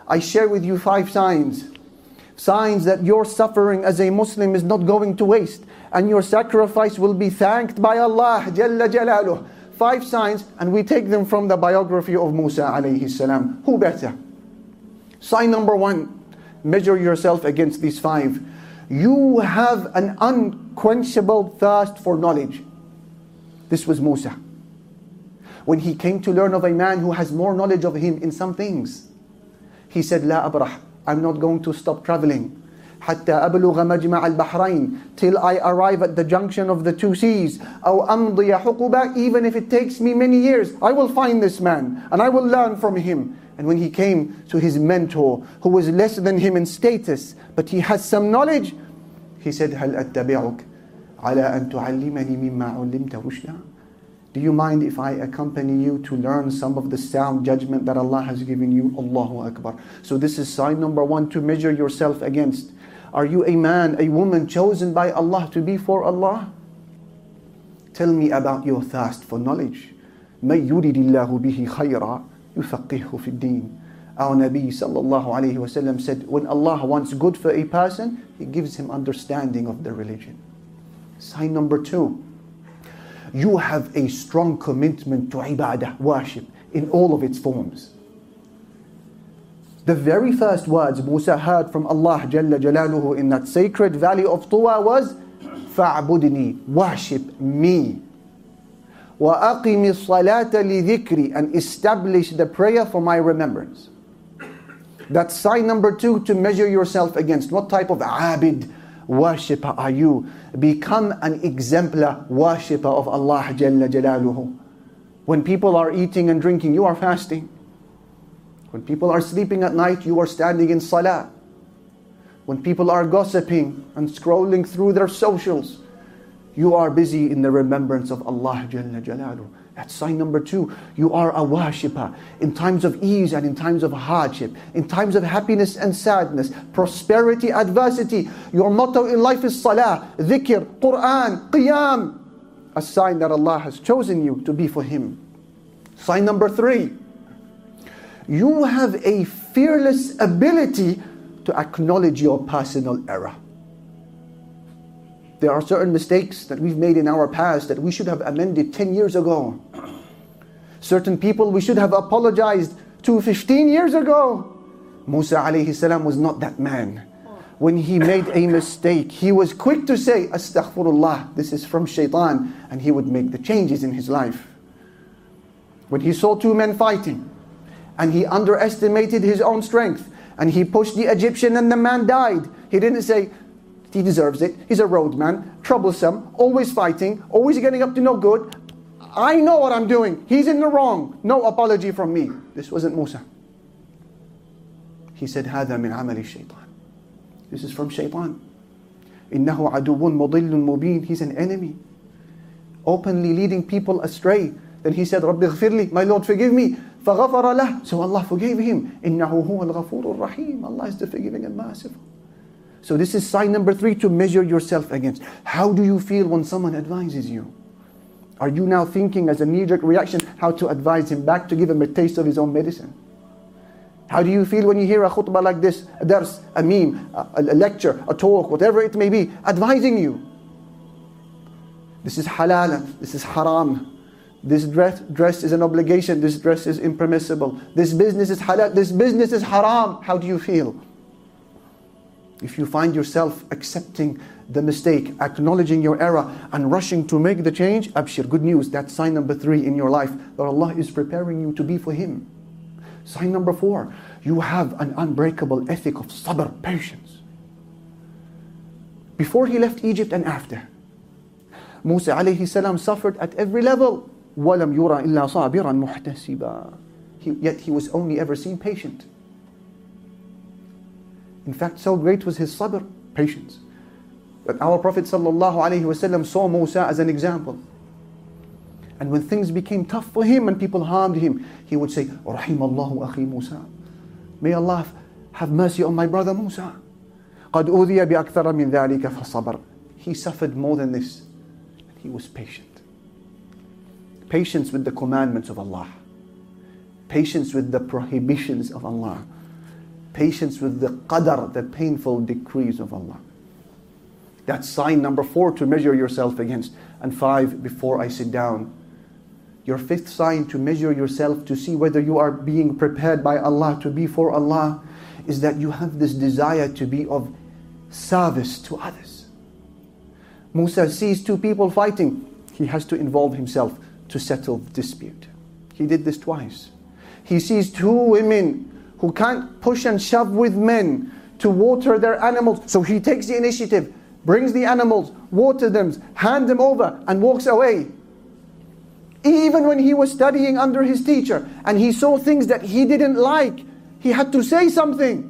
I share with you 5 signs. Signs that your suffering as a Muslim is not going to waste, and your sacrifice will be thanked by Allah Jalla Jalaluh. 5 signs, and we take them from the biography of Musa alayhi salam. Who better? Sign number 1, measure yourself against these 5. You have an unquenchable thirst for knowledge. This was Musa. When he came to learn of a man who has more knowledge of him in some things, he said, La abrah, I'm not going to stop traveling. حتى أبلغ مجمع البحرين, till I arrive at the junction of the 2 seas. أو أمضي حقبة, even if it takes me many years, I will find this man and I will learn from him. And when he came to his mentor, who was less than him in status, but he has some knowledge, he said, هل أتبعك على أن تعلمني مما علمت رشدا? Do you mind if I accompany you to learn some of the sound judgment that Allah has given you? Allahu Akbar. So this is sign number 1 to measure yourself against. Are you a man, a woman chosen by Allah to be for Allah? Tell me about your thirst for knowledge. مَن يُرِدِ اللَّهُ بِهِ خَيْرًا يُفَقِّهُ فِي الدِّينِ. Our Nabi sallallahu alayhi wa sallam said, when Allah wants good for a person, He gives him understanding of the religion. Sign number 2. You have a strong commitment to ibadah, worship, in all of its forms. The very first words Musa heard from Allah Jalla Jalaluhu in that sacred valley of Tuwa was, فَاعْبُدْنِي, worship me. وَأَقِمِ الصَّلَاةَ لِذِكْرِ, and establish the prayer for my remembrance. That's sign number 2 to measure yourself against. What type of abid, worshipper are you? Become an exemplar worshipper of Allah Jalla Jalaluhu. When people are eating and drinking, you are fasting. When people are sleeping at night, you are standing in salah. When people are gossiping and scrolling through their socials, you are busy in the remembrance of Allah Jalla Jalaluhu. That's sign number 2. You are a worshipper in times of ease and in times of hardship, in times of happiness and sadness, prosperity, adversity. Your motto in life is salah, dhikr, Quran, qiyam. A sign that Allah has chosen you to be for Him. Sign number 3. You have a fearless ability to acknowledge your personal error. There are certain mistakes that we've made in our past that we should have amended 10 years ago. Certain people we should have apologized to 15 years ago. Musa alayhi salam was not that man. When he made a mistake, he was quick to say, Astaghfirullah, this is from shaitan, and he would make the changes in his life. When he saw 2 men fighting, and he underestimated his own strength, and he pushed the Egyptian and the man died, he didn't say, he deserves it, he's a roadman, troublesome, always fighting, always getting up to no good. I know what I'm doing, he's in the wrong, no apology from me. This wasn't Musa. He said, هذا من عمل الشيطان. This is from shaitan. إنه عدو مضل مبين. He's an enemy, openly leading people astray. Then he said, رب اغفر لي, my Lord forgive me. فغفر له. So Allah forgave him. إنه هو الغفور الرحيم. Allah is the forgiving and merciful. So this is sign number 3 to measure yourself against. How do you feel when someone advises you? Are you now thinking as a knee-jerk reaction how to advise him back, to give him a taste of his own medicine? How do you feel when you hear a khutbah like this, a dars, a meme, a lecture, a talk, whatever it may be, advising you? This is halal, this is haram. This dress is an obligation, this dress is impermissible. This business is halal, this business is haram. How do you feel? If you find yourself accepting the mistake, acknowledging your error, and rushing to make the change, abshir, good news, that's sign number 3 in your life, that Allah is preparing you to be for Him. Sign number 4, you have an unbreakable ethic of sabr, patience. Before he left Egypt and after, Musa alayhi salam suffered at every level. وَلَمْ يُرَى إِلَّا صَابِرًا مُحْتَسِبًا. Yet he was only ever seen patient. In fact, so great was his sabr, patience, that our Prophet ﷺ saw Musa as an example. And when things became tough for him and people harmed him, he would say, رَحِمَ اللَّهُ أَخِي Musa. May Allah have mercy on my brother Musa. قَدْ أُوذِيَ بِأَكْثَرَ مِنْ ذَلِكَ فَصَبَرْ. He suffered more than this. He was patient. Patience with the commandments of Allah. Patience with the prohibitions of Allah. Patience with the qadar, the painful decrees of Allah. That's sign number 4 to measure yourself against. And 5, before I sit down. Your 5th sign to measure yourself, to see whether you are being prepared by Allah to be for Allah, is that you have this desire to be of service to others. Musa sees 2 people fighting. He has to involve himself to settle the dispute. He did this twice. He sees 2 women who can't push and shove with men to water their animals. So he takes the initiative, brings the animals, waters them, hands them over, and walks away. Even when he was studying under his teacher and he saw things that he didn't like, he had to say something.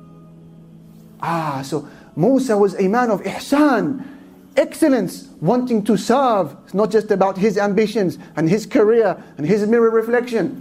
So Musa was a man of ihsan, excellence, wanting to serve. It's not just about his ambitions and his career and his mirror reflection.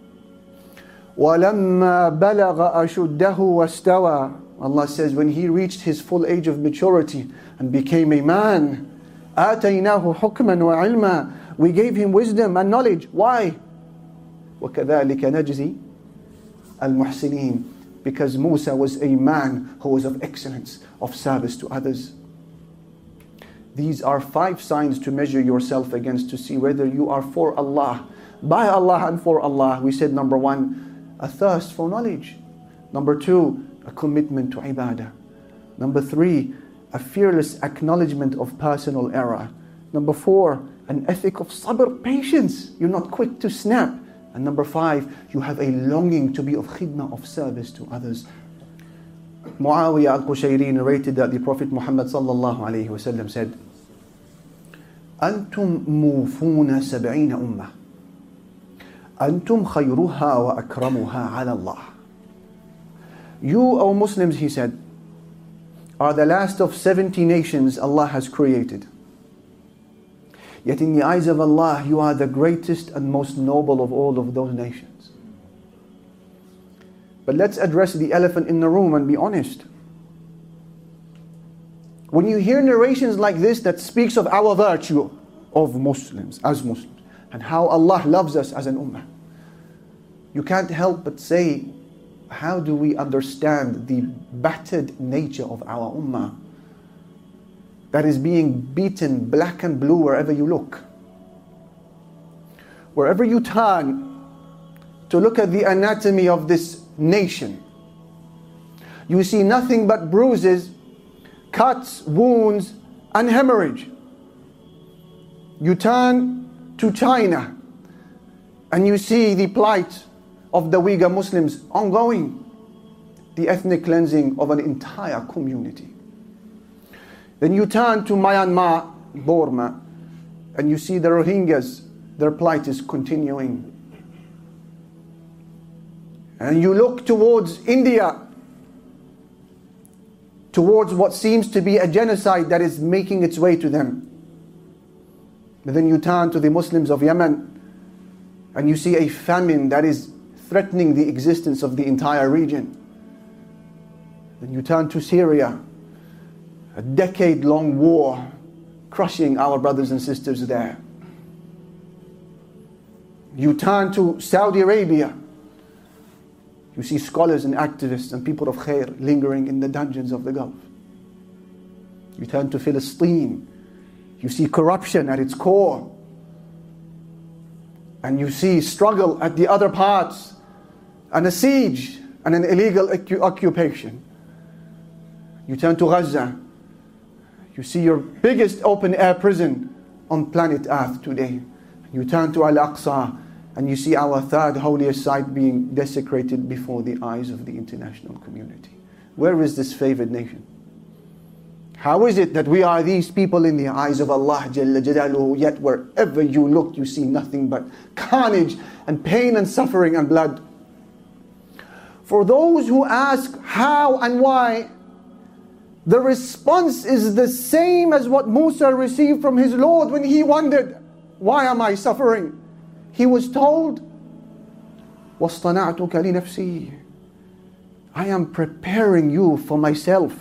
وَلَمَّا بَلَغَ أَشُدَّهُ وَاسْتَوَى. Allah says, when he reached his full age of maturity and became a man, آتَيْنَاهُ حُكْمًا وَعِلْمًا. We gave him wisdom and knowledge. Why? وَكَذَلِكَ نَجْزِي الْمُحْسِنِينَ. Because Musa was a man who was of excellence, of service to others. These are 5 signs to measure yourself against, to see whether you are for Allah, by Allah and for Allah. We said number 1, a thirst for knowledge. Number 2, a commitment to ibadah. Number 3, a fearless acknowledgement of personal error. Number 4, an ethic of sabr, patience. You're not quick to snap. And number 5, you have a longing to be of khidmah, of service to others. Muawiyah al-Qushayri narrated that the Prophet Muhammad sallallahu alayhi wasallam said, أنتم موفون 70 أمة أنتم خيرها وأكرمها على الله. You, O Muslims, he said, are the last of 70 nations Allah has created. Yet in the eyes of Allah, you are the greatest and most noble of all of those nations. But let's address the elephant in the room and be honest. When you hear narrations like this that speaks of our virtue of Muslims, as Muslims, and how Allah loves us as an ummah, you can't help but say, how do we understand the battered nature of our ummah that is being beaten black and blue wherever you look? Wherever you turn to look at the anatomy of this nation, you see nothing but bruises, cuts, wounds, and hemorrhage. You turn to China and you see the plight of the Uyghur Muslims ongoing, the ethnic cleansing of an entire community. Then you turn to Myanmar, Burma, and you see the Rohingyas, their plight is continuing. And you look towards India, towards what seems to be a genocide that is making its way to them. But then you turn to the Muslims of Yemen, and you see a famine that is threatening the existence of the entire region. Then you turn to Syria, a decade-long war crushing our brothers and sisters there. You turn to Saudi Arabia. You see scholars and activists and people of khair lingering in the dungeons of the Gulf. You turn to Palestine. You see corruption at its core. And you see struggle at the other parts, and a siege and an illegal occupation. You turn to Gaza. You see your biggest open-air prison on planet Earth today. You turn to Al-Aqsa, and you see our third holiest site being desecrated before the eyes of the international community. Where is this favored nation? How is it that we are these people in the eyes of Allah Jalla Jalaluhu, yet wherever you look you see nothing but carnage and pain and suffering and blood? For those who ask how and why, the response is the same as what Musa received from his Lord when he wondered, why am I suffering? He was told, وَاصْطَنَعْتُكَ لِنَفْسِي, I am preparing you for myself.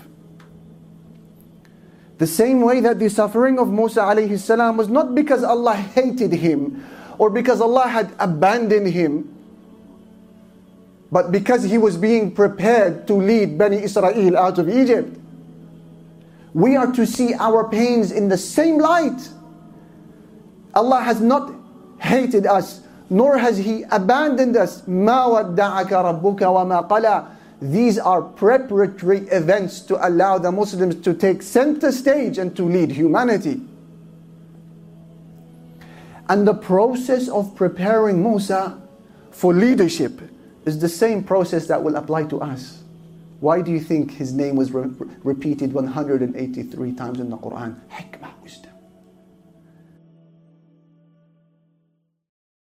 The same way that the suffering of Musa alayhi salam was not because Allah hated him or because Allah had abandoned him. but because he was being prepared to lead Bani Israel out of Egypt. We are to see our pains in the same light. Allah has not hated us, nor has He abandoned us. مَا وَدَّعَكَ رَبُّكَ وَمَا قَلَى. These are preparatory events to allow the Muslims to take center stage and to lead humanity. And the process of preparing Musa for leadership is the same process that will apply to us. Why do you think his name was repeated 183 times in the Quran? Hikmah, wisdom.